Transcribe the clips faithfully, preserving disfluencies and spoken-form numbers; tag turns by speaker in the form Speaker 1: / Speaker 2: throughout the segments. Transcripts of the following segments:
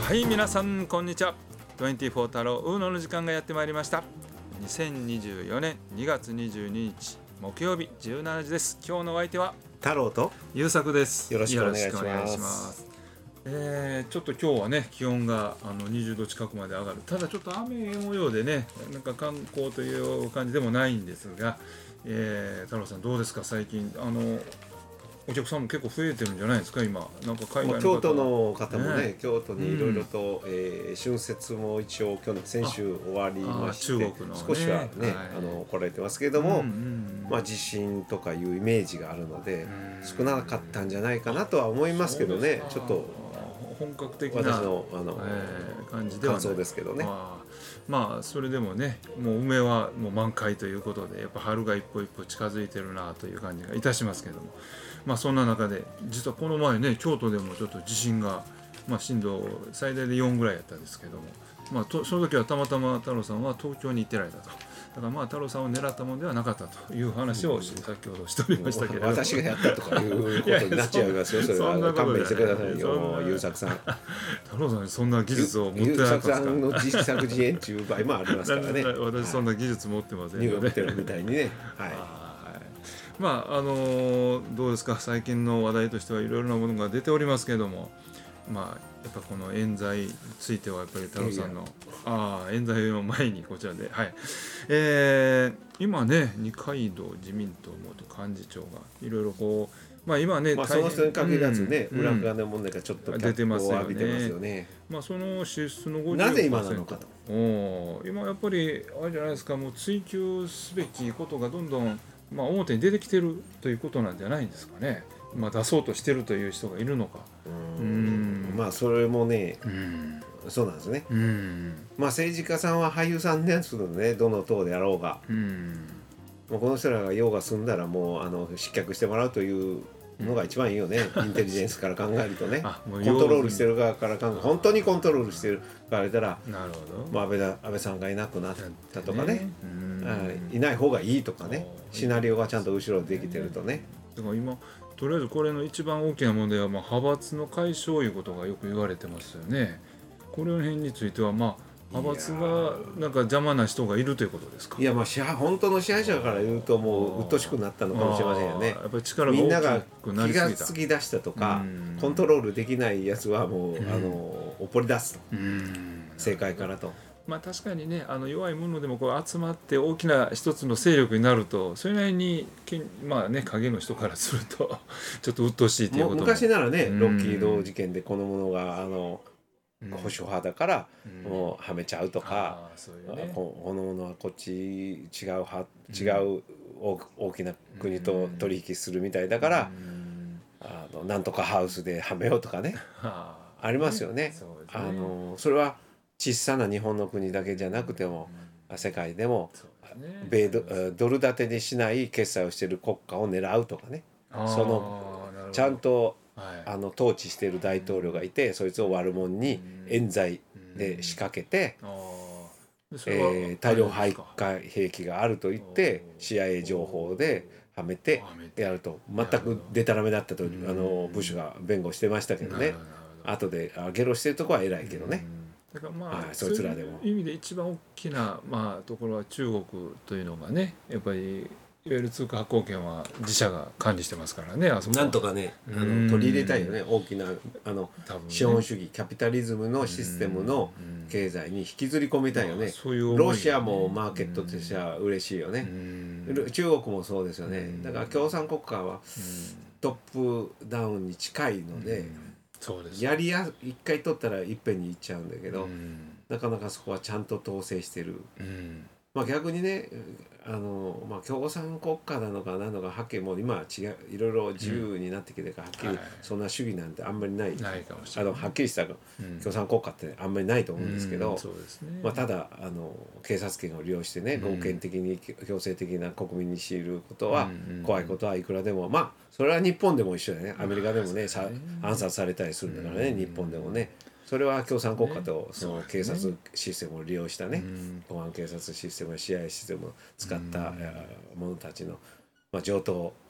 Speaker 1: はい、皆さんこんにちは。にじゅうよん太郎ウーノの時間がやってまいりました。にせんにじゅうよねんにがつにじゅうににち木曜日じゅうしちじです。今日のお相手は
Speaker 2: 太郎と
Speaker 1: 優作です。
Speaker 2: よろしくお願いします。
Speaker 1: よろしくお願いします。えー、ちょっと今日はね気温があのにじゅうど近くまで上がる。ただちょっと雨模様でね、なんか観光という感じでもないんですが、えー、太郎さんどうですか最近。あのお客さんも結構増えてるんじゃないですか今。なんか海外の方、
Speaker 2: 京都の方もね、
Speaker 1: ね、
Speaker 2: 京都にいろいろと、うんえー、春節も一応去年先週終わりまして、
Speaker 1: 中国の、ね、
Speaker 2: 少しはね、
Speaker 1: はい、
Speaker 2: あの来られてますけれども、
Speaker 1: うんうん
Speaker 2: まあ、地震とかいうイメージがあるので少なかったんじゃないかなとは思いますけどね。ちょっと
Speaker 1: 本格的な
Speaker 2: 私の、あの、
Speaker 1: えー、感じではない。
Speaker 2: 感想ですけどね。
Speaker 1: まあそれでもね、もう梅はもう満開ということでやっぱ春が一歩一歩近づいてるなという感じがいたしますけども、まあそんな中で実はこの前ね京都でもちょっと地震が、まあ、震度最大でよんぐらいやったんですけども、まあ、とその時はたまたま太郎さんは東京に行ってられたと。だからまあ太郎さんを狙ったものではなかったという話を先ほどしておりましたけれども、
Speaker 2: 私がやったとかいうことになっちゃいますよ。それは勘弁してくださいよ、優作さん。
Speaker 1: 太郎さんそんな技術を持ってなかったんですか。
Speaker 2: 優作さんの自作自演という場合もありますからね。
Speaker 1: 私そんな技術持ってませんので、
Speaker 2: ニューヨークテレビみたいにね。はい。
Speaker 1: まああのどうですか最近の話題としてはいろいろなものが出ておりますけれども、まあやっぱこの冤罪についてはやっぱり太郎さんのあ冤罪の前にこちらで、はいえー、今ね二階堂自民党元幹事長がいろいろこうまあ今ね、
Speaker 2: まあ、その人に限らずね、
Speaker 1: うん、
Speaker 2: 裏側の問題がちょっと脚光を浴びてますよね。
Speaker 1: まあその支出のごじゅうごパーセント
Speaker 2: なぜ今なのかと。
Speaker 1: お今やっぱりあれじゃないですか、もう追求すべきことがどんどんまあ表に出てきてるということなんじゃないんですかね。まあ出そうとしてるという人がいるのか。
Speaker 2: うんうんまあそれもね、うん、そうなんですね。
Speaker 1: うん
Speaker 2: まあ政治家さんは俳優さんですのでね、どの党であろうが。うんもうこの人らが用が済んだらもうあの失脚してもらうというのが一番いいよね、うん、インテリジェンスから考えるとねコントロールしてる側から考える本当にコントロールしてるから言ったら、
Speaker 1: なるほど、
Speaker 2: まあ、安倍だ安倍さんがいなくなったとかね、ね
Speaker 1: うん
Speaker 2: いない方がいいとかね、シナリオがちゃんと後ろできてるとね。
Speaker 1: だから今とりあえずこれの一番大きな問題は、まあ、派閥の解消いうことがよく言われてますよね。これの辺についてはまあ派閥がなんか邪魔な人がいるということですか。
Speaker 2: いやまあ支配本当の支配者から言うともう鬱陶しくなったのかもしれませんよね。
Speaker 1: やっぱり力が大きくなりすぎた、みんなが
Speaker 2: 気がつき出したとかコントロールできないやつはもうあのおぽり出すと政界からと。
Speaker 1: まあ確かにね、あの弱いものでもこう集まって大きな一つの勢力になるとそれなりにまあね影の人からするとちょっと鬱陶しいということも
Speaker 2: 昔ならねロッキード事件でこの者があの保守派だからもうはめちゃうとか、うんね、この者はこっち違う派違う大きな国と取引するみたいだからあのなんとかハウスではめようとかねありますよね。あのそれは小さな日本の国だけじゃなくても世界でも米 ド, ドル建てにしない決済をしている国家を狙うとかね、そのちゃんとはい、あの統治している大統領がいてそいつを悪者に冤罪で仕掛けて、うんえー、大量破壊兵器があると言って シーアイエー 情報ではめてやると全くデタラメだったとあのブッシュが弁護してましたけどね。後でゲロしてるとこは偉いけどね。
Speaker 1: だからまあ、はい、
Speaker 2: そいつらでも
Speaker 1: そういう意味で一番大きな、まあ、ところは中国というのがねやっぱりいわゆる通貨発行権は自社が管理してますからね。あそこ
Speaker 2: なんとかねあの取り入れたいよね、大きなあの、ね、資本主義キャピタリズムのシステムの経済に引きずり込みたいよね。そういうロシアもマーケットとしては嬉しいよね。中国もそうですよね。だから共産国家はトップダウンに近いので、そうですやりや一回取ったらいっぺんにいっちゃうんだけどなかなかそこはちゃんと統制してる。まあ、逆にねあの、まあ、共産国家なのか何のかはっきりもう今は違ういろいろ自由になってきてからはっきりそんな主義なんてあんまりない、
Speaker 1: ないかもしれない。
Speaker 2: あのはっきりした共産国家ってあんまりないと思うんですけど、まあ、ただあの警察権を利用してね強権的に強制的な国民に強いることは怖いことはいくらでもまあそれは日本でも一緒だね。アメリカでもね暗殺されたりするんだからね日本でもね。それは共産国家とその警察システムを利用したね公安警察システムや シーアイエー システムを使った者たちのまあ上等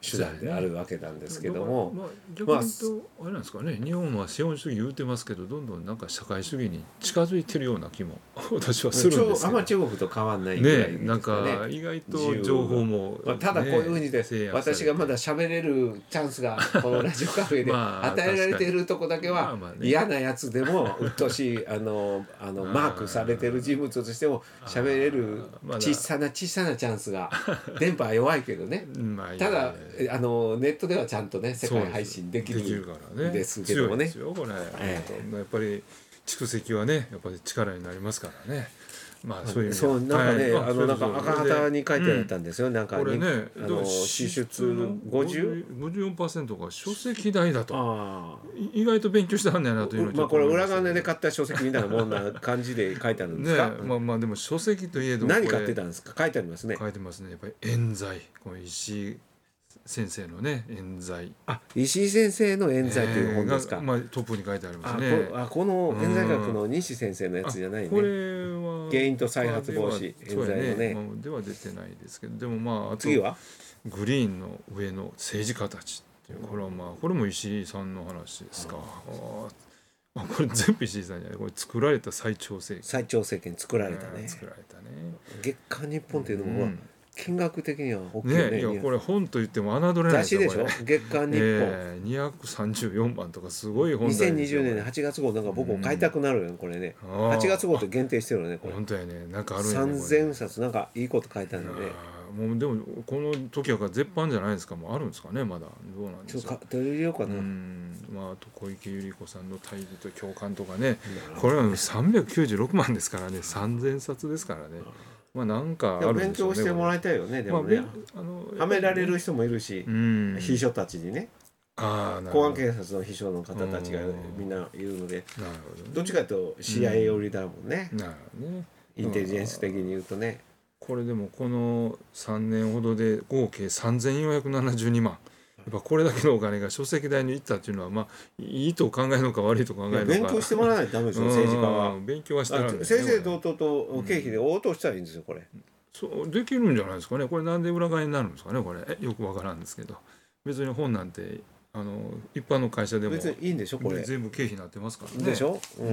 Speaker 2: 手段であるわけなんですけども、
Speaker 1: まあ、逆に言うとあれなんですかね、日本は資本主義言うてますけどどんどんなんか社会主義に近づいてるような気も私はするんですけど、
Speaker 2: あんま中国と変わんないぐらいですかね。
Speaker 1: ね、なんか意外と情報も、
Speaker 2: ね、ただこういうふうにで、ね、私がまだ喋れるチャンスがこのラジオカフェで与えられているとこだけは嫌なやつでもうっとしいあのあのマークされてる人物としても喋れる小さな小さなチャンスが電波は弱いけどね、ただあのネットではちゃんとね世界配信できるんですけどもね。
Speaker 1: 強いですよこれ、ええ、やっぱり蓄積はねやっぱり力になりますからね。まあそういう、
Speaker 2: そうなんかね、はい、あのなんか赤旗に書いてあったんですよ、うん、なんかこれねあの支出の ごじゅう?
Speaker 1: ごじゅうよんパーセント が書籍代だと。あ意外と勉強してはんねやなというのを、
Speaker 2: まあこれ裏金で買った書籍みたいなもんな感じで書いてあるんですか。
Speaker 1: ね、まあまあでも書籍といえど
Speaker 2: 何買ってたんですか。書いてありますね。
Speaker 1: 書いてますね。やっぱり冤罪、この石井先生のね冤罪。
Speaker 2: あ、石井先生の冤罪という本ですか。
Speaker 1: えー、まあトップに書いてありますね。
Speaker 2: あ、こ, あこの冤罪学の西先生のやつじゃないね。
Speaker 1: これは
Speaker 2: 原因と再発防止冤罪のね。
Speaker 1: まあ、では出てないですけど、でもまああと
Speaker 2: 次は
Speaker 1: グリーンの上の政治家たちっていうこれはまあこれも石井さんの話ですか。ああこれ全部石井さんじゃない。これ作られた最長政権。
Speaker 2: 最長政権作られたね。
Speaker 1: 作られたね。
Speaker 2: 月刊日本っていうのも、うん金額的には大きい
Speaker 1: ね。ね、いやこれ本と言っても侮れない
Speaker 2: ですよ。雑誌でしょ。月刊日本、
Speaker 1: えー、にひゃくさんじゅうよんばんとかすごい本
Speaker 2: にせんにじゅうねんのはちがつ号なんか僕も買いたくなるよね、これね。はちがつ号って限定してるよねこれ。
Speaker 1: 本当やね。なんかあるんや
Speaker 2: ね。さんぜんさつなんかいいこと書いてあるので。
Speaker 1: もうでもこの時は絶版じゃないですか。もうあるんですかねまだ。どうなんですか。
Speaker 2: ちょっと買って入れようかな。
Speaker 1: うんまああと小池百合子さんの大義と共感とかね。これはさんびゃくきゅうじゅうろくまんですからね。さんぜんさつですからね。まあなんかあるんでしょうね。
Speaker 2: 勉強してもらいたいよね。でもね、まあ、あのはめられる人もいるし、秘書たちにね。あ公安警察の秘書の方たちがみんないるので、なるほど、ね、どっちかというと シーアイエー 寄りだもんね。なるほどね。インテリジェンス的に言うとね。
Speaker 1: これでもこのさんねんほどで合計さんぜんよんひゃくななじゅうにまん。やっぱこれだけのお金が書籍代にいったっていうのはまあいいと考えるのか悪いと考えるのか。
Speaker 2: 勉強してもらわないとダメですよ政治家は。
Speaker 1: 勉強はしたら、ね、
Speaker 2: 先生ととと経費で応答したらいいんですよこれ。
Speaker 1: そうできるんじゃないですかね。これなんで裏金になるんですかねこれ。えよくわからんですけど別に本なんてあの一般の会社でも
Speaker 2: 別にいいんでしょこれ。
Speaker 1: 全部経費になってますからね。
Speaker 2: でしょ、うん、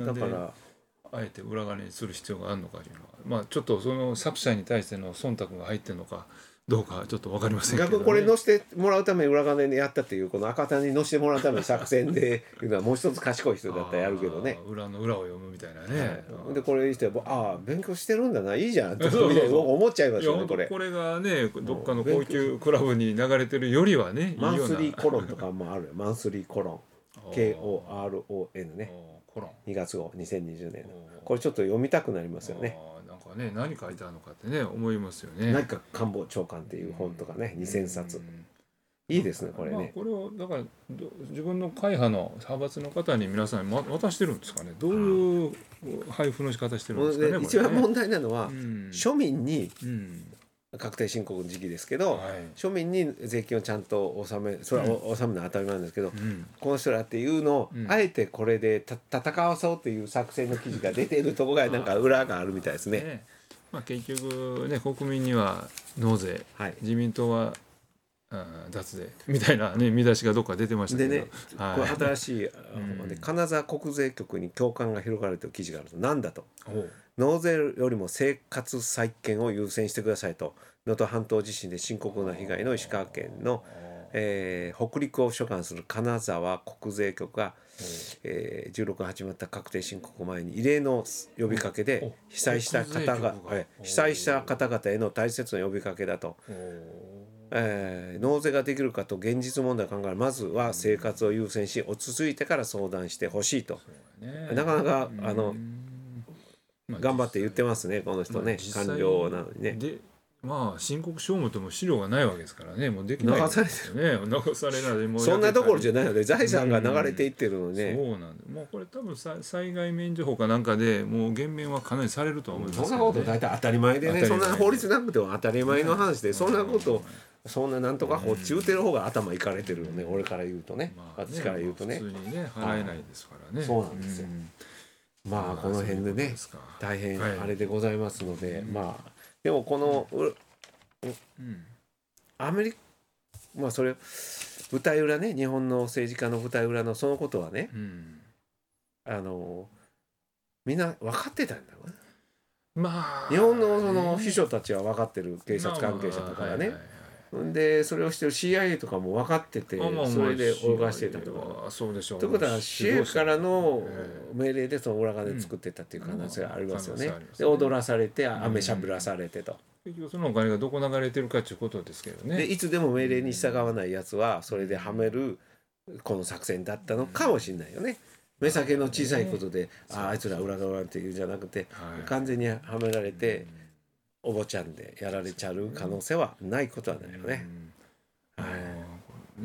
Speaker 1: だからあえて裏金にする必要があるのかというのはまあちょっとその作者に対しての忖度が入ってるのかどうかちょっと分かりませんけど、ね、
Speaker 2: 逆にこれ載せてもらうために裏金でやったっていうこの赤谷に載せてもらうための作戦でいうのはもう一つ賢い人だったらやるけどね。
Speaker 1: 裏の裏を読むみたいなね、
Speaker 2: はい、でこれにしてああ勉強してるんだないいじゃんって思っちゃいますよねこれ。
Speaker 1: これがねどっかの高級クラブに流れてるよりはね
Speaker 2: マンスリーコロンとかもあるよマンスリーコロン ケーオーアールオーエヌ ねコロンにがつ号にせんにじゅうねんのこれちょっと読みたくなりますよね。
Speaker 1: なんかね何書いてあるのかってね思いますよね。
Speaker 2: 内閣官房長官っていう本とかねにせんさついいですねこれね。まあ、
Speaker 1: これをだから自分の会派の派閥の方に皆さんに渡してるんですかね。どういう配布の仕方してるんですかね。これね
Speaker 2: 一番問題なのは、うん、庶民に、うん確定申告の時期ですけど、はい、庶民に税金をちゃんと納めそれは納めるのは当たり前なんですけど、うん、この人らっていうのを、うん、あえてこれでた戦わそうという作戦の記事が出ているところがなんか裏があるみたいですね。ね
Speaker 1: まあ、結局ね国民には納税、はい、自民党は脱税みたいな、ね、見出しがどっか出てましたけど
Speaker 2: でね、はい、これ新しい、うん、金沢国税局に共感が広がるという記事があるとなんだと納税よりも生活再建を優先してくださいと能登半島地震で深刻な被害の石川県の、えー、北陸を所管する金沢国税局が、えー、じゅうろくがつ始まった確定申告前に異例の呼びかけで被災した方が被災した方々への大切な呼びかけだと。えー、納税ができるかと現実問題を考えるまずは生活を優先し落ち着いてから相談してほしいと、ね、なかなかあの、まあ、頑張って言ってますねこの人ね、まあ、官僚なのにね。で
Speaker 1: まあ申告書もとも資料がないわけですからねもうできないですよね。流されないもう
Speaker 2: そんなどころじゃないので財産が流れていってるので、ね、
Speaker 1: そうなんでもうこれ多分災害免除法かなんかでもう減免はかなりされるとは思いますけど、ね、
Speaker 2: そんなこと大体当たり前でねそんな法律なくても当たり前の話で、ね、そんなことそんななんとか法中てる方が頭いかれてるよね、うん、俺から言うとね、まあ、ね私から言うとね、
Speaker 1: 普通にね払えないですからね。
Speaker 2: そうなんですよ、うん、まあこの辺でね大変あれでございますので、はい、まあでもこの、うんうん、アメリまあそれ舞台裏ね、日本の政治家の舞台裏のそのことはね、うん、あのみんな分かってたんだろうね。まあ、日本のその秘書たちは分かってる、警察関係者とかはね。でそれをしてる シーアイエー とかも分かってて、それで泳がしてたとか。そうでしょう。ということは シーアイエー からの命令でその裏金作ってたっていう可能性がありますよね。で踊らされて飴しゃぶらされてと。
Speaker 1: 結局そのお金がどこ流れてるかということですけどね。
Speaker 2: でいつでも命令に従わないやつはそれではめるこの作戦だったのかもしれないよね。目先の小さいことで、あ, あいつら裏側っていうんじゃなくて、はい、完全にはめられて、うん、お坊ちゃんでやられちゃう可能性はないことはないよね。
Speaker 1: うん、はい、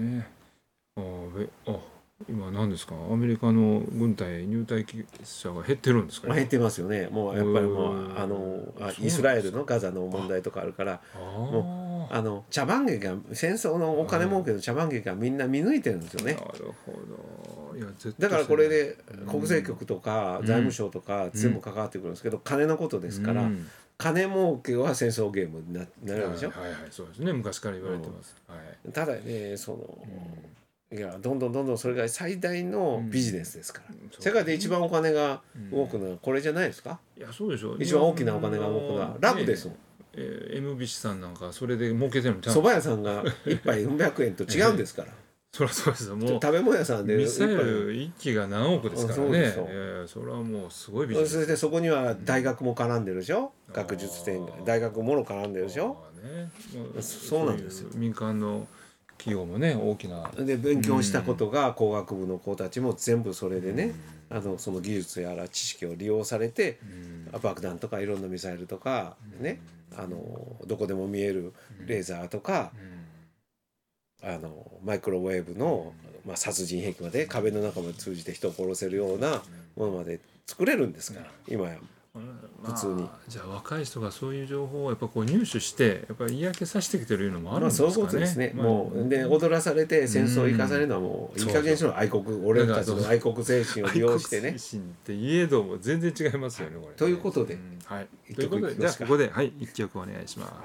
Speaker 1: ねああ今何ですか、アメリカの軍隊入隊者が減ってるんですか、ね、
Speaker 2: 減ってますよね。もうやっぱりもうあのイスラエルのガザの問題とかあるからもうあの茶番劇が戦争のお金儲けの茶番劇がみんな見抜いてるんですよね。なるほど。いやだからこれで国税局とか財務省とか全部関わってくるんですけど、うん、金のことですから、うん、金儲けは戦争ゲームに な, なるでしょ。
Speaker 1: はいはい、そうですね、昔から言われてます、
Speaker 2: うんはい、ただねその、うん、いやどんどんどんどんそれが最大のビジネスですから、うん、世界で一番お金が動くのはこれじゃないですか、
Speaker 1: うん、いやそうでしょう。
Speaker 2: 一番大きなお金が動くのは楽ですもん、ね
Speaker 1: えー、エムビーシー さんなんかそれで儲けてるのちゃん
Speaker 2: と蕎麦屋さんが一杯よんひゃくえんと違うんですから、えー
Speaker 1: そりゃそうですよ。もう
Speaker 2: 食べ物屋さんで
Speaker 1: ミサイルいっきが何億ですからね。そうそう、えー、それはもうすごいビジネス。
Speaker 2: それでそこには大学も絡んでるでしょ、うん、学術展大学もろ絡んでるでしょ、ね、そうなんですよ。
Speaker 1: 民間の企業もね大きな
Speaker 2: で勉強したことが工学部の子たちも全部それでね、うん、あのその技術やら知識を利用されて、うん、爆弾とかいろんなミサイルとか、うん、ねあのどこでも見えるレーザーとか、うんあのマイクロウェーブの、まあ、殺人兵器まで壁の中まで通じて人を殺せるようなものまで作れるんですから、今や普通に、まあ、
Speaker 1: じゃあ若い人がそういう情報をやっぱこう入手してやっぱり嫌気させてきてるのもあるんですかね。
Speaker 2: まあそういうことですね、まあ、もうで踊らされて戦争を生かされるのはもういい加減にしろ。愛国俺たちの愛国精神を利用してね。愛国
Speaker 1: 精神っていえども全然違いますよねこれ。
Speaker 2: ということで、うん、
Speaker 1: はい、ということでじゃあここではい一曲お願いします。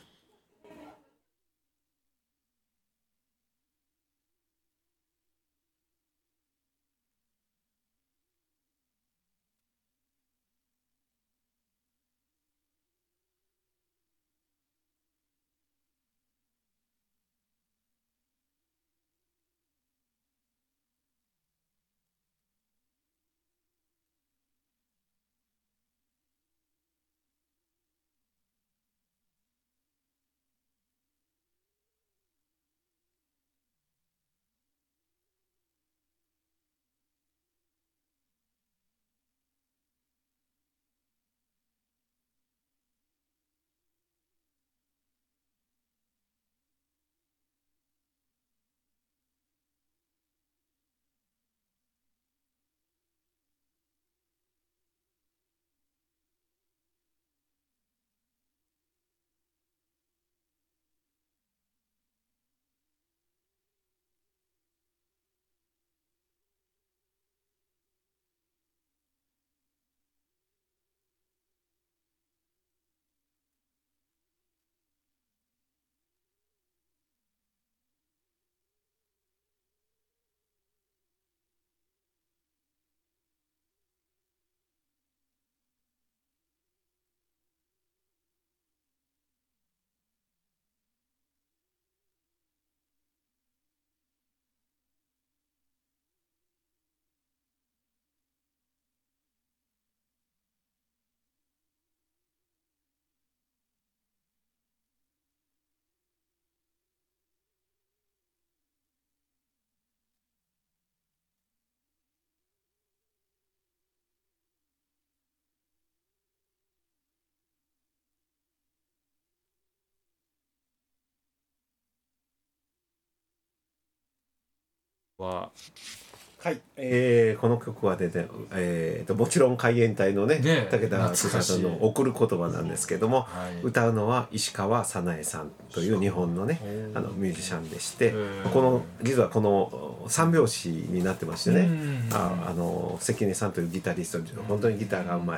Speaker 1: は
Speaker 2: はい、えー、この曲はで、ねえー、ともちろん海援隊のね
Speaker 1: ね
Speaker 2: 武田久さんの「贈る言葉」なんですけども、はい、歌うのは石川早苗さんという日本のねあのミュージシャンでして、この実はこの三拍子になってましてね、ああの関根さんというギタリスト本当にギターがうまい、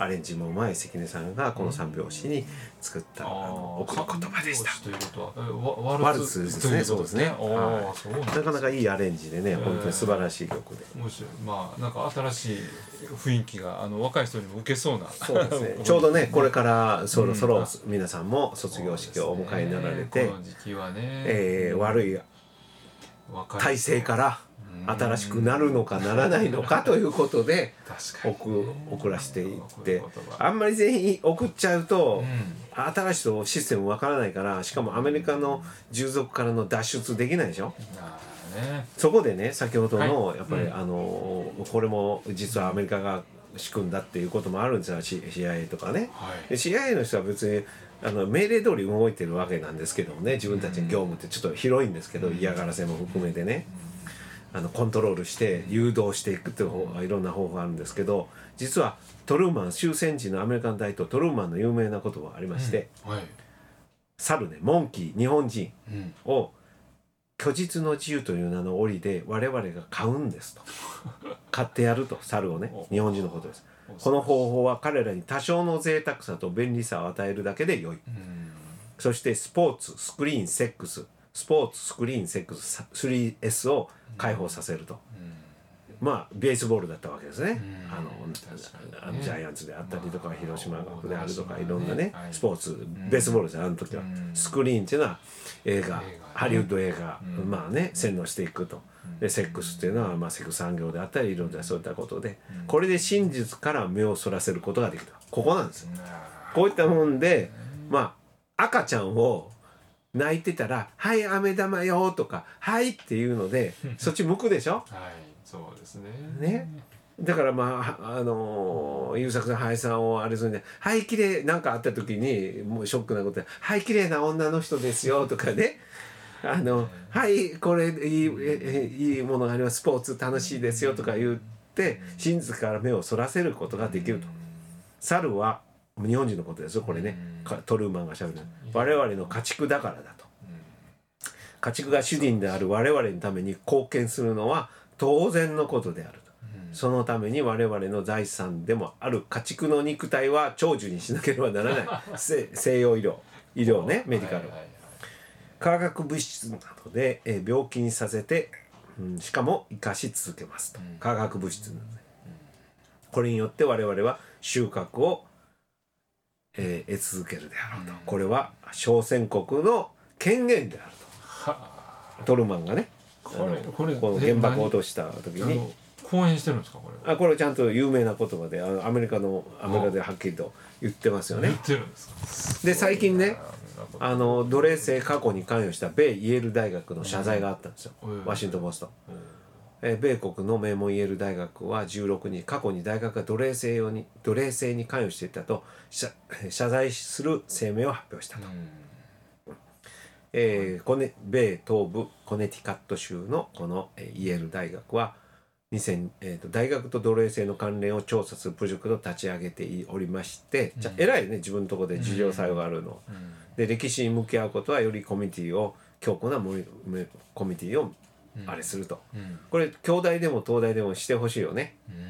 Speaker 2: アレンジもうまい関根さんがこの三拍子に作った、うん、あの送る言葉でした。
Speaker 1: ということは
Speaker 2: ワルツですね。そうですね。
Speaker 1: はい、
Speaker 2: なかなかいいアレンジでね、本当に素晴らしい曲で。
Speaker 1: 面白い。まあなんか新しい雰囲気があの若い人にも受けそうな。
Speaker 2: そうですね。ちょうどねこれからそろそろ皆さんも卒業式をお迎えになられて、
Speaker 1: この時期はね、
Speaker 2: えー、悪い体制から新しくなるのかならないのかということで送送らせていって、あんまり全員送っちゃうと、うん、新しいシステムわからないから、しかもアメリカの従属からの脱出できないでしょ。ね、そこでね先ほどの、はい、やっぱり、うん、あのこれも実はアメリカが仕組んだっていうこともあるんですよ、 シーアイエー とかね、はい、で シーアイエー の人は別にあの命令通り動いてるわけなんですけどもね、自分たちの業務ってちょっと広いんですけど、うん、嫌がらせも含めてね、あのコントロールして誘導していくっていう方がいろんな方法があるんですけど、実はトルーマン終戦時のアメリカの大統領トルーマンの有名な言葉がありまして、うん、はい、猿ね、モンキー日本人を虚実の自由という名の檻で我々が飼うんですと飼ってやると、猿をね、日本人のことです。この方法は彼らに多少の贅沢さと便利さを与えるだけで良い、うん、そしてスポーツスクリーンセックススポーツスクリーンセックス スリーエス を解放させると、うん、まあベースボールだったわけですね、うん、あのあのジャイアンツであったりとか、まあ、広島学であるとか、いろんなね、はい、スポーツ、うん、ベースボールですよあの時は、うん、スクリーンっていうのは映画、映画ね、ハリウッド映画、うん、まあね洗脳していくと、でセックスっていうのは、まあ、セックス産業であったりいろんなそういったことで、うん、これで真実から目をそらせることができた、ここなんですよ、うん、こういったもんで、まあ赤ちゃんを泣いてたら「はい飴玉よ」とか「はい」っていうのでそっち向くでしょ。はい、
Speaker 1: そうですね。
Speaker 2: ね、だからまああのー、優作さん俳さんをあれするんで「はい綺麗なんかあった時にもうショックなことで「はい綺麗な女の人ですよ」とかねあの「はいこれいいいいものがありますスポーツ楽しいですよ」とか言って真実から目をそらせることができると。猿は日本人のことですよこれね、トルーマンがしゃべる我々の家畜だからだと、家畜が主人である我々のために貢献するのは当然のことであると、そのために我々の財産でもある家畜の肉体は長寿にしなければならない西洋医療医療ねメディカル、化学物質などで病気にさせて、うん、しかも生かし続けますと、化学物質なので、これによって我々は収穫をえー、得続けるであろうと、うん、これは小宣国の権限であると、トルマンがねこれこれこの原爆を落とした時に
Speaker 1: 講演してるんですかこれ。
Speaker 2: あこれちゃんと有名な言葉であのアメリカのアメリカではっきりと言ってますよね。
Speaker 1: 言ってるんですか。
Speaker 2: で最近ねあの奴隷制過去に関与した米イェール大学の謝罪があったんですよ、うん、ワシントンポスト、うんえ米国の名門イェール大学はじゅうろくにち過去に大学が奴隷制用に奴隷制に関与していたと謝罪する声明を発表したと、うんえー、コネ米東部コネティカット州のこのイェール大学はにせん、えー、と大学と奴隷制の関連を調査するプロジェクトを立ち上げておりまして、うん、じゃ偉いね自分のところで事情作用があるの、うん、で歴史に向き合うことはよりコミュニティを強固なコミュニティをあれすると、うん、これ京大でも東大でもしてほしいよね、うん、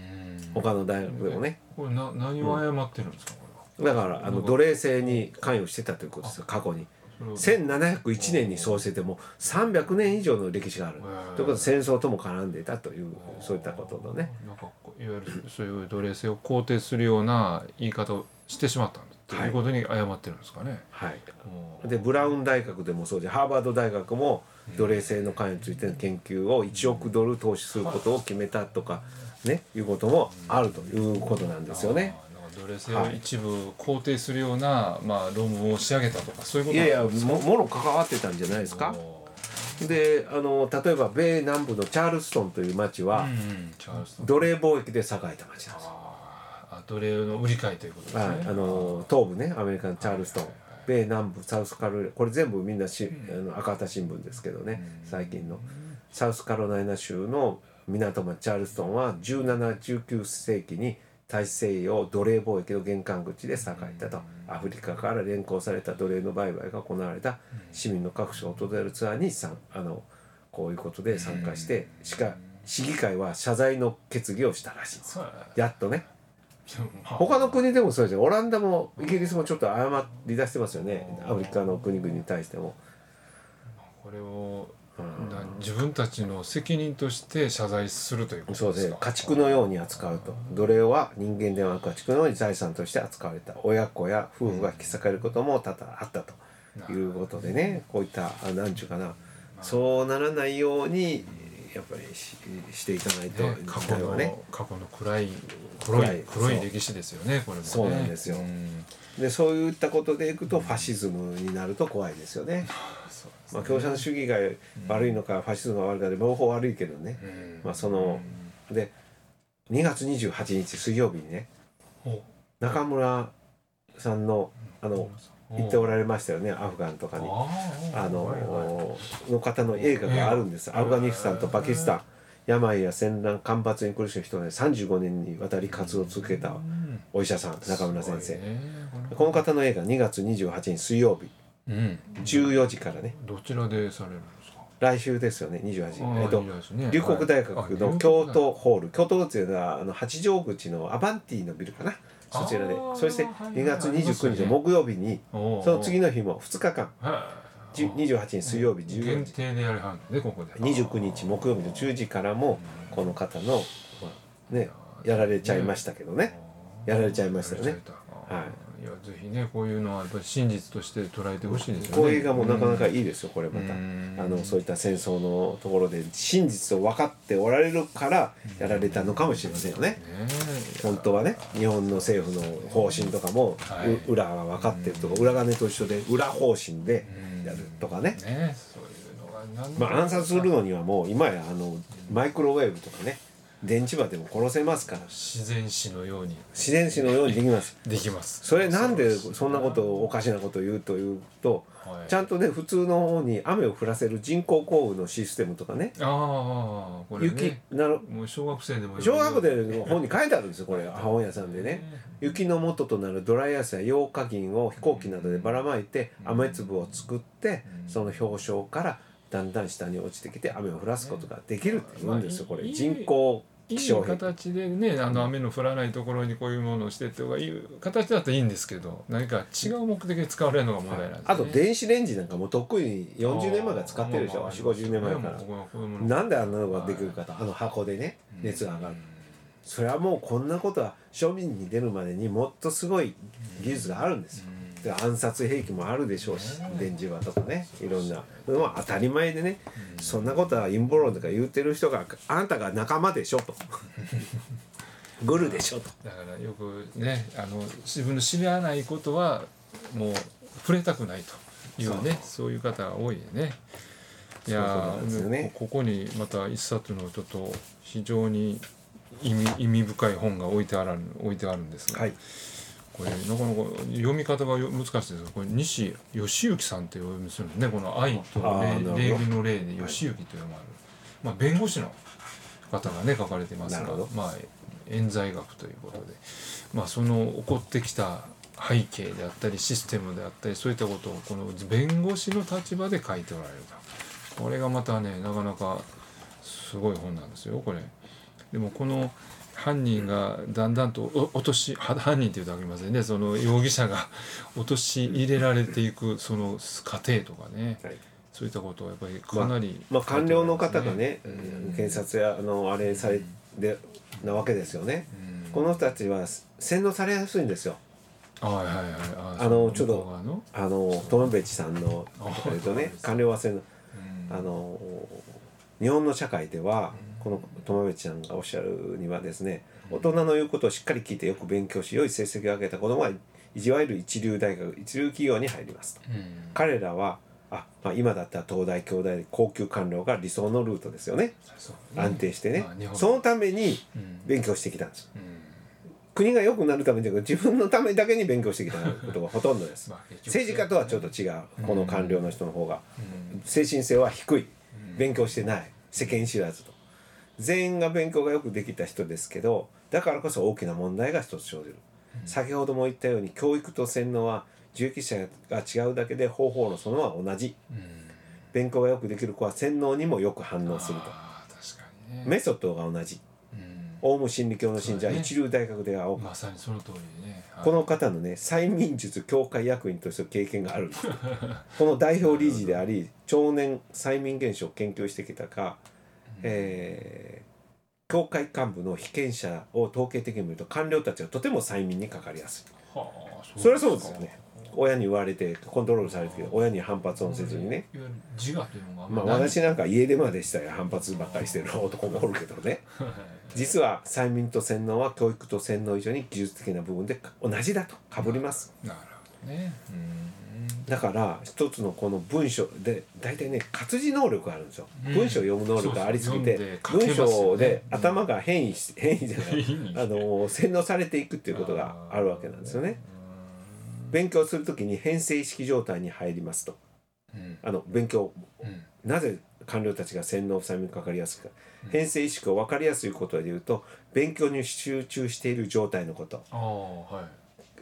Speaker 2: 他の大学でもね。
Speaker 1: これな何を謝ってるんですか、
Speaker 2: これは。だからあの奴隷制に関与してたということですよ過去に。せんななひゃくいちねんに創設でもさんびゃくねん以上の歴史があるということで戦争とも絡んでいたというそういったことのね。
Speaker 1: なんかいわゆるそういう奴隷制を肯定するような言い方をしてしまったんだということに謝ってるんですかね。
Speaker 2: はい、はい、でブラウン大学でもそうでハーバード大学も奴隷制の関与についての研究をいちおくドル投資することを決めたとかねいうこともあるということなんですよね。
Speaker 1: 奴隷制を一部肯定するような、はい、まあ、論文を仕上げたとかそういうことなんですか。
Speaker 2: いやいや も, もろ関わってたんじゃないですか。であの例えば米南部のチャールストンという町は、うん、奴隷貿易で栄えた町なんですよ。
Speaker 1: あ奴隷の売り買いということですね。はい、
Speaker 2: あの東部ねアメリカのチャールストン、はい米南部サウスカロライナこれ全部みんなし、うん、あの赤旗新聞ですけどね、うん、最近のサウスカロライナ州の港町チャールストンはじゅうなな、じゅうきゅう世紀に大西洋奴隷貿易の玄関口で栄えたと、うん、アフリカから連行された奴隷の売買が行われた市民の各所を訪れるツアーにさんあのこういうことで参加して、しか市議会は謝罪の決議をしたらしいです、うん、やっとね他の国でもそうですよ。オランダもイギリスもちょっと謝り出してますよね。アフリカの国々に対しても。
Speaker 1: これを、うん、自分たちの責任として謝罪するということですか。
Speaker 2: そうです。家畜のように扱うと。奴隷は人間ではなく家畜のように財産として扱われた。親子や夫婦が引き裂かれることも多々あったということでね、こういった何ちゅうかな、そうならないようにやっぱり し, していかないと、
Speaker 1: ね、過去の、ね、過去の暗い黒い黒い歴史ですよね、これもね。
Speaker 2: そうなんですよ。うん、でそういったことでいくとファシズムになると怖いですよね。まあ、共産主義が悪いのか、うん、ファシズムが悪いのかで両方悪いけどね、うん、まあその、うん、でにがつにじゅうはちにち水曜日にね、中村さんのあの行っておられましたよね、アフガンとかに。あのの方の映画があるんです。アフガニスタンとパキスタン、病や戦乱干ばつに苦しむ人がさんじゅうごねんにわたり活動を続けたお医者さん、中村先生。この方の映画にがつにじゅうはちにち水曜日、うん、じゅうよじからね。
Speaker 1: どちらでされるんですか。
Speaker 2: 来週ですよね、にじゅうはちにち。えっと龍谷大学の京都ホール、京都っていうのはあの八丈口のアバンティのビルかな。そちらで。そしてにがつにじゅうくにちの木曜日に、その次の日もふつかかん、にじゅうはちにち水曜日じゅうよじ、
Speaker 1: 限定でやるはんね、ここで。
Speaker 2: にじゅうくにち木曜日のじゅうじからもこの方の、まあね、やられちゃいましたけどね。やられちゃいましたよね。はい。
Speaker 1: いやぜひね、こういうのはやっぱり真実として捉えてほしいですよね。
Speaker 2: こういう映画もなかなかいいですよ、これまた。あのそういった戦争のところで真実を分かっておられるからやられたのかもしれませんよね。ね、本当はね、日本の政府の方針とかも、はい、裏が分かってるとか、裏金と一緒で裏方針でやるとかね。ね、そういうのがまあ暗殺するのにはもう今やあのマイクロウェーブとかね。電磁波でも殺せますから。
Speaker 1: 自然死のように
Speaker 2: 自然死のようにできます。
Speaker 1: できます。
Speaker 2: それなんでそんなことをおかしなことを言うというと、はい、ちゃんとね普通の方に雨を降らせる人工降雨のシステムとかね。ああ、これね。雪なの。もう小学生でも小学生の本に書いてあるんですよ、これ本屋さんでね。雪の元となるドライアイスや溶化銀を飛行機などでばらまいて雨粒を作って、その氷床からだんだん下に落ちてきて雨を降らすことができるって言うんですよ、これ。人工
Speaker 1: いい形でね、あの雨の降らないところにこういうものをしてとかいう形だといいんですけど、何か違う目的で使われるのが問題なんですね。
Speaker 2: あと電子レンジなんかもとっくによんじゅうねんまえから使ってるでしょ。よんじゅう、ごじゅうねんまえから。なんであんなのができるかと、あの箱でね熱が上がる。それはもうこんなことは庶民に出るまでにもっとすごい技術があるんですよ。で暗殺兵器もあるでしょうし、電磁波とかね、いろんなのは当たり前でね、そんなことは陰謀論とか言ってる人があんたが仲間でしょとグルでしょと。
Speaker 1: だからよくね、あの自分の知らないことはもう触れたくないというね、そう、そういう方が多いね。いやー、ね、ここにまた一冊のちょっと非常に意味、意味深い本が置いてある置いてあるんですが、はい、これなかなか読み方が難しいですが、これ西義行さんって読みするんですね。この愛と礼儀の礼で義行というのがある、まあ、弁護士の方がね書かれてますが、まあ冤罪学ということで、まあ、その起こってきた背景であったりシステムであったり、そういったことをこの弁護士の立場で書いておられると。これがまたねなかなかすごい本なんですよこれ。でもこの犯人がだんだんと落とし犯人っていうとありませんね、その容疑者が落とし入れられていくその過程とかね、はい、そういったことはやっぱりかなり、
Speaker 2: まあ、まあ官僚の方がね、うん、検察やあのあれされでなわけですよね、うん、この人たちは洗脳されやすいんですよ。はいはいはい、あ, あのちょっとあの友部さんのえっとね官僚は洗脳、うん、あの日本の社会ではこの友部ちゃんがおっしゃるにはですね、大人の言うことをしっかり聞いてよく勉強し良い成績を上げた子どもはいわゆる一流大学一流企業に入りますと、うん、彼らはあ、まあ、今だったら東大京大高級官僚が理想のルートですよね、ね安定してね、まあ、そのために勉強してきたんです、うんうん、国が良くなるためじゃなくて自分のためだけに勉強してきたことがほとんどです、まあ、政治家とはちょっと違う、この官僚の人の方が、うん、精神性は低い、勉強してない、世間知らずと、全員が勉強がよくできた人ですけど、だからこそ大きな問題が一つ生じる、うん、先ほども言ったように教育と洗脳は受益者が違うだけで方法のそのは同じ、うん、勉強がよくできる子は洗脳にもよく反応すると、確かにね、メソッドが同じ、うん、 オウム真理教の信者は一流大学では多く、
Speaker 1: まさにその通りね、
Speaker 2: はい、この方のね催眠術協会役員としての経験があるんですこの代表理事であり超年催眠現象を研究してきたか、うんえー、教会幹部の被験者を統計的に見ると官僚たちはとても催眠にかかりやすい、はあ、そ, それはそうですよね。親に言われてコントロールされてるけど親に反発をせずにね、
Speaker 1: いわゆる自我というのが
Speaker 2: まあ私なんか家出までしたら反発ばっかりしてる男もおるけどね実は催眠と洗脳は教育と洗脳以上に技術的な部分で同じだとかぶります。
Speaker 1: なるほどね。
Speaker 2: うんだから一つのこの文章で大体ね活字能力があるんですよ、うん、文章を読む能力がありすぎて、そうそう文章で頭が変異し、うん、変異じゃないあの洗脳されていくっていうことがあるわけなんですよね。勉強するときに編成意識状態に入りますと、うん、あの勉強、うん、なぜ官僚たちが洗脳催眠にかかりやすいか、うん、編成意識を分かりやすいことで言うと勉強に集中している状態のこと、あ、はい、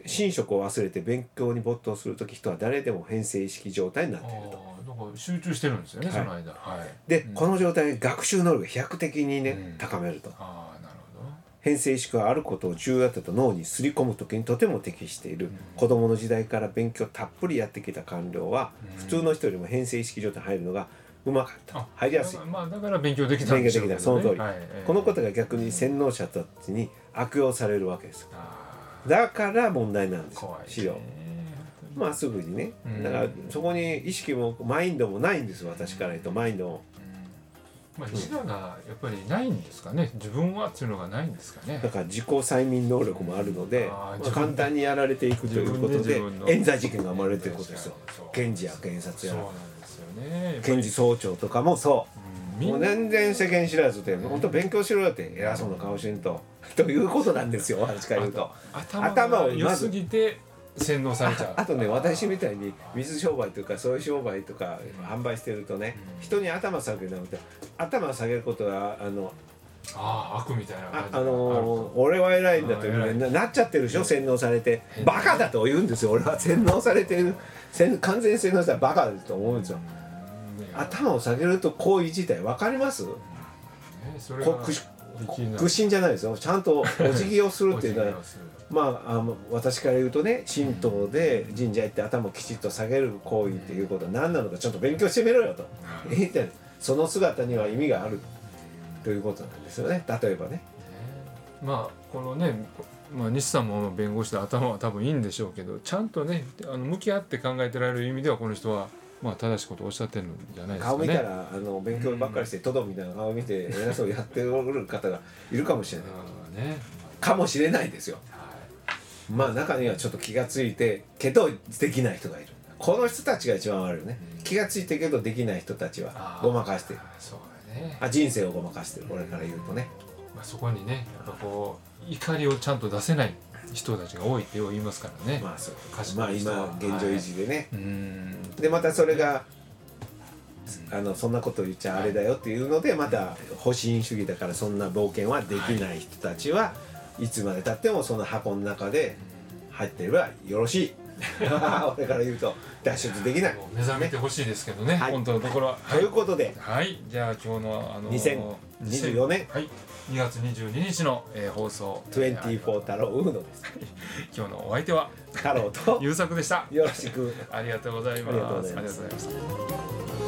Speaker 2: 寝食を忘れて勉強に没頭するとき人は誰でも編成意識状態になっていると。
Speaker 1: だから集中してるんですよね、はい、その間、はい、
Speaker 2: で、うん、この状態で学習能力を飛躍的にね、うん、高めると。あ、なるほど。編成意識はあることを重要だと脳にすり込むときにとても適している、うん、子供の時代から勉強たっぷりやってきた官僚は、うん、普通の人よりも編成意識状態に入るのがうまかった、入りやすい、
Speaker 1: まあ、だから勉強できたんでしょうけどね、勉強できた、
Speaker 2: その通り、
Speaker 1: はい、
Speaker 2: このことが逆に洗脳者たちに悪用されるわけです。だから問題なんですよ、資料まあすぐにね、だからそこに意識もマインドもないんです、私から言うとマインドも、
Speaker 1: まあ、自我がやっぱりないんですかね、自分はっていうのがないんですかね。
Speaker 2: だから自己催眠能力もあるので、まあ、簡単にやられていくということで冤罪事件が生まれるということですよ。検事や検察や検事総長とかもそう、うん、もう全然世間知らずで本当勉強しろよって偉そうな顔しんとということなんですよ、私から言うと。
Speaker 1: 頭を良すぎて洗脳されちゃう。
Speaker 2: あ, あとね、私みたいに水商売とかそういう商売とか販売してるとね、うん、人に頭下げるなんて頭下げることはあの
Speaker 1: ああ悪みたいな感じ
Speaker 2: あ、あのー、俺は偉いんだというな, なっちゃってるでしょ、洗脳されてバカだと言うんですよ。俺は洗脳されてる完全に洗脳したらバカだと思うんですよ、うん、頭を下げると行為自体分かります、うんね、それは屈伸じゃないですよ、ちゃんとお辞儀をするっていうのはまあ、あの私から言うとね、神道で神社行って頭をきちっと下げる行為っていうことは何なのかちょっと勉強してみろよと言って、その姿には意味があるということなんですよね、例えばね。
Speaker 1: まあこのね、まあ、西さんも弁護士で頭は多分いいんでしょうけど、ちゃんとねあの向き合って考えてられる意味ではこの人はまあ正しいことをおっしゃってるんじゃないですかね。
Speaker 2: 顔見たらあの勉強ばっかりしてトドみたいな顔見て偉そうやっておる方がいるかもしれない、ね、かもしれないですよ。まあ中にはちょっと気がついてけどできない人がいる。この人たちが一番悪いよね、うん、気がついてけどできない人たちはごまかしてる。そうだね、あ、人生をごまかしてる、これから言うとね、
Speaker 1: まあ、そこにねやっぱこう怒りをちゃんと出せない人たちが多いって言いますからね。
Speaker 2: まあそう、まあ今現状維持でね、はい、うんでまたそれがあのそんなこと言っちゃあれだよっていうので、また保身主義だからそんな冒険はできない人たちは、いつまでたってもその箱の中で入っていればよろしい俺から言うと脱出できない。
Speaker 1: 目覚めてほしいですけどね、はい、本当のところは、
Speaker 2: はい、ということで、
Speaker 1: はい、じゃあ今日のあの
Speaker 2: にせんにじゅうよねん、
Speaker 1: はい、にがつにじゅうににちの、えー、放送
Speaker 2: にじゅうよん太郎ウーノです。
Speaker 1: 今日のお相手は
Speaker 2: 太郎と
Speaker 1: 優作でした。
Speaker 2: よろしく
Speaker 1: ありがとうございます。ありがとうございました。